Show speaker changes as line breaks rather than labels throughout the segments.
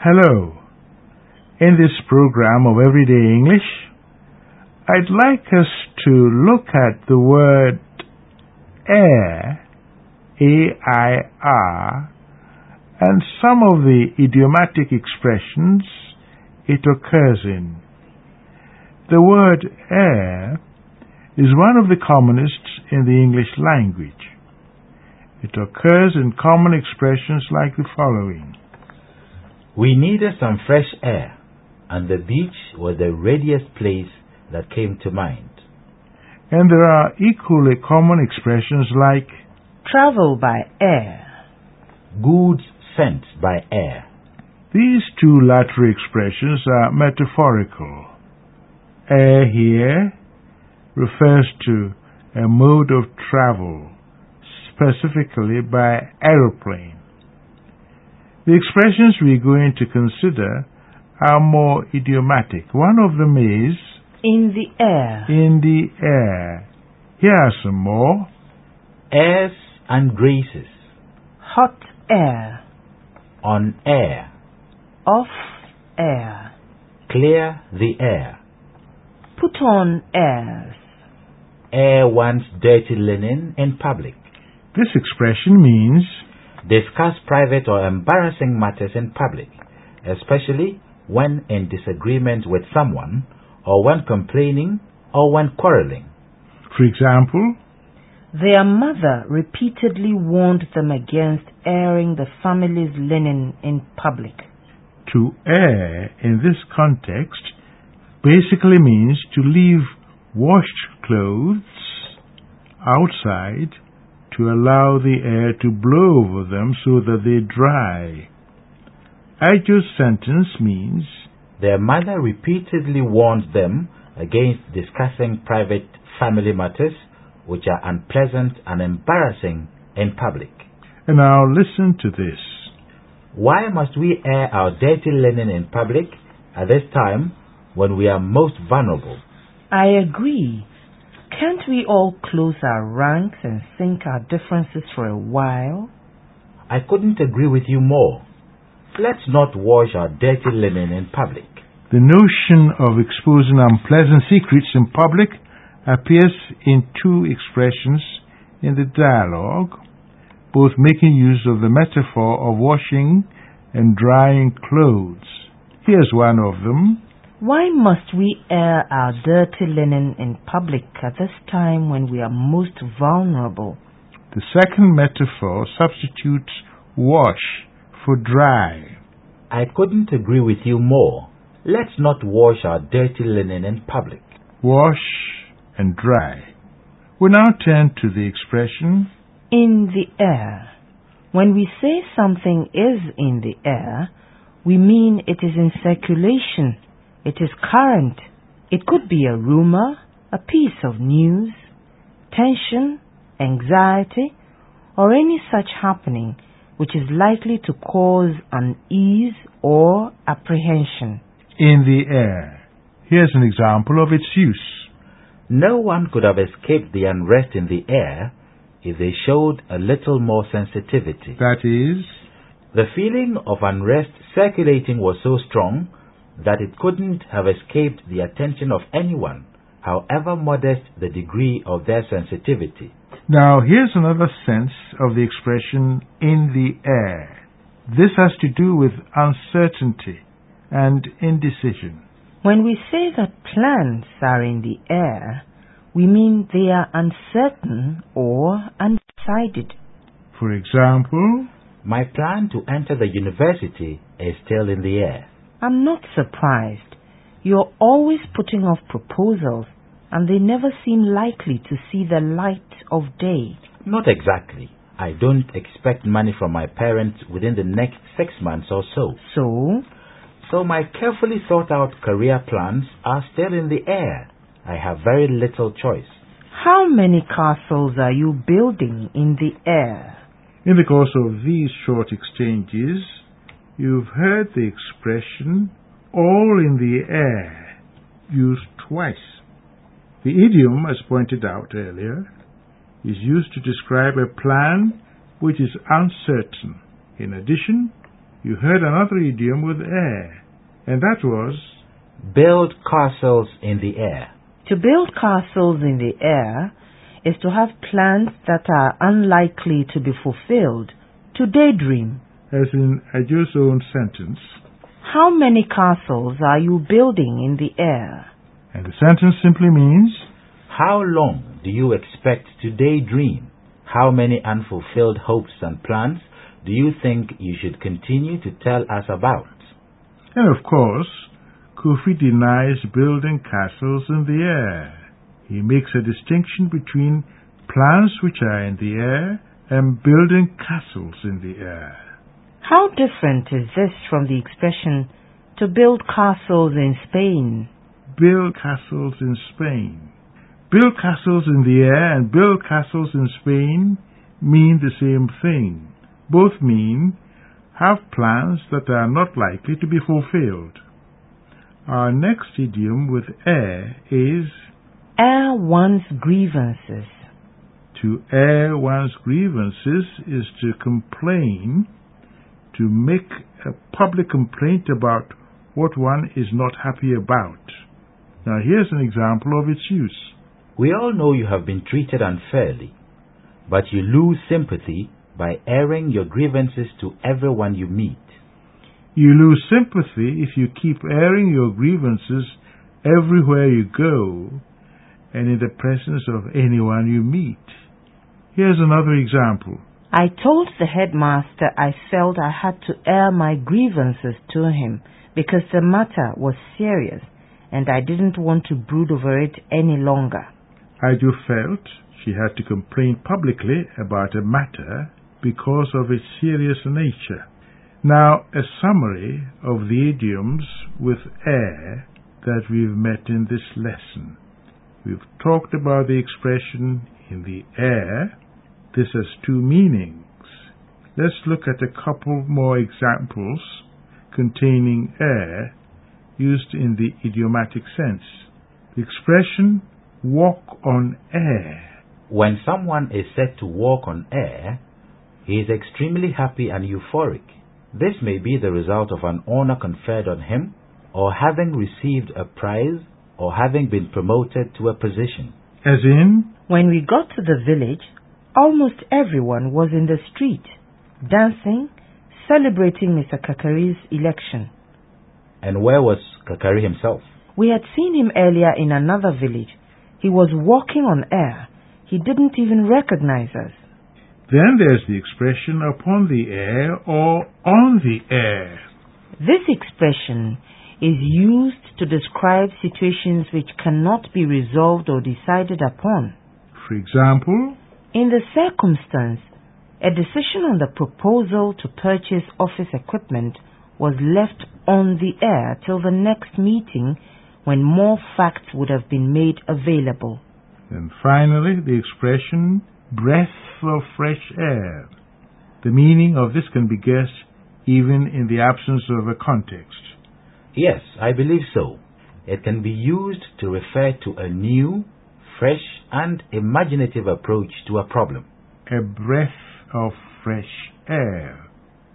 Hello. In this program of Everyday English, I'd like us to look at the word air, A-I-R, and some of the idiomatic expressions it occurs in. The word air is one of the commonest in the English language. It occurs in common expressions like the following.
We needed some fresh air, and the beach was the readiest place that came to mind.
And there are equally common expressions like
travel by air,
goods sent by air.
These two latter expressions are metaphorical. Air here refers to a mode of travel, specifically by aeroplane. The expressions we're going to consider are more idiomatic. One of them is
in the air.
In the air. Here are some more.
Airs and graces.
Hot air.
On air.
Off air.
Clear the air.
Put on airs.
Air one's dirty linen in public.
This expression means
discuss private or embarrassing matters in public, especially when in disagreement with someone, or when complaining, or when quarreling.
For example,
their mother repeatedly warned them against airing the family's linen in public.
To air in this context basically means to leave washed clothes outside to allow the air to blow over them so that they dry. Ajo's sentence means
their mother repeatedly warned them against discussing private family matters which are unpleasant and embarrassing in public.
And now listen to this.
Why must we air our dirty linen in public at this time when we are most vulnerable?
I agree. Can't we all close our ranks and sink our differences for a while?
I couldn't agree with you more. Let's not wash our dirty linen in public.
The notion of exposing unpleasant secrets in public appears in two expressions in the dialogue, both making use of the metaphor of washing and drying clothes. Here's one of them.
Why must we air our dirty linen in public at this time when we are most vulnerable?
The second metaphor substitutes wash for dry.
I couldn't agree with you more. Let's not wash our dirty linen in public.
Wash and dry. We now turn to the expression
in the air. When we say something is in the air, we mean it is in circulation. It is current. It could be a rumor, a piece of news, tension, anxiety, or any such happening which is likely to cause unease or apprehension.
In the air. Here's an example of its use.
No one could have escaped the unrest in the air if they showed a little more sensitivity.
That is,
the feeling of unrest circulating was so strong that it couldn't have escaped the attention of anyone, however modest the degree of their sensitivity.
Now, here's another sense of the expression in the air. This has to do with uncertainty and indecision.
When we say that plans are in the air, we mean they are uncertain or undecided.
For example,
my plan to enter the university is still in the air.
I'm not surprised. You're always putting off proposals, and they never seem likely to see the light of day.
Not exactly. I don't expect money from my parents within the next 6 months or so. So my carefully thought out career plans are still in the air. I have very little choice.
How many castles are you building in the air?
In the course of these short exchanges, you've heard the expression all in the air used twice. The idiom, as pointed out earlier, is used to describe a plan which is uncertain. In addition, you heard another idiom with air, and that was
build castles in the air.
To build castles in the air is to have plans that are unlikely to be fulfilled, to daydream.
As in Ajo's own sentence,
how many castles are you building in the air?
And the sentence simply means,
how long do you expect to daydream? How many unfulfilled hopes and plans do you think you should continue to tell us about?
And of course, Kofi denies building castles in the air. He makes a distinction between plans which are in the air and building castles in the air.
How different is this from the expression, to build castles in Spain?
Build castles in Spain. Build castles in the air and build castles in Spain mean the same thing. Both mean have plans that are not likely to be fulfilled. Our next idiom with air is
air one's grievances.
To air one's grievances is to complain, to make a public complaint about what one is not happy about. Now here's an example of its use.
We all know you have been treated unfairly, but you lose sympathy by airing your grievances to everyone you meet.
You lose sympathy if you keep airing your grievances everywhere you go and in the presence of anyone you meet. Here's another example.
I told the headmaster I felt I had to air my grievances to him because the matter was serious and I didn't want to brood over it any longer.
Ajo felt she had to complain publicly about a matter because of its serious nature. Now, a summary of the idioms with air that we've met in this lesson. We've talked about the expression in the air. This has two meanings. Let's look at a couple more examples containing air used in the idiomatic sense. The expression walk on air.
When someone is said to walk on air, he is extremely happy and euphoric. This may be the result of an honor conferred on him, or having received a prize, or having been promoted to a position.
As in,
when we got to the village, almost everyone was in the street, dancing, celebrating Mr. Kakari's election.
And where was Kakari himself?
We had seen him earlier in another village. He was walking on air. He didn't even recognize us.
Then there's the expression upon the air or on the air.
This expression is used to describe situations which cannot be resolved or decided upon.
For example,
in the circumstance, a decision on the proposal to purchase office equipment was left on the air till the next meeting when more facts would have been made available.
And finally, the expression breath of fresh air. The meaning of this can be guessed even in the absence of a context.
Yes, I believe so. It can be used to refer to a new, fresh, and imaginative approach to a problem.
A breath of fresh air.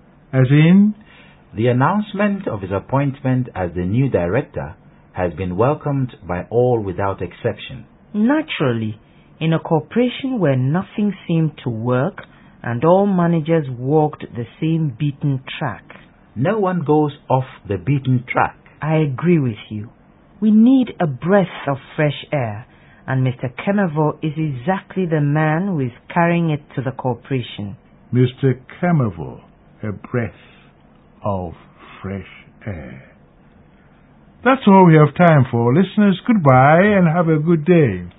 As in,
the announcement of his appointment as the new director has been welcomed by all without exception.
Naturally, in a corporation where nothing seemed to work and all managers walked the same beaten track.
No one goes off the beaten track.
I agree with you. We need a breath of fresh air, and Mr. Kemevo is exactly the man who is carrying it to the corporation.
Mr. Kemevo, a breath of fresh air. That's all we have time for. Listeners, goodbye and have a good day.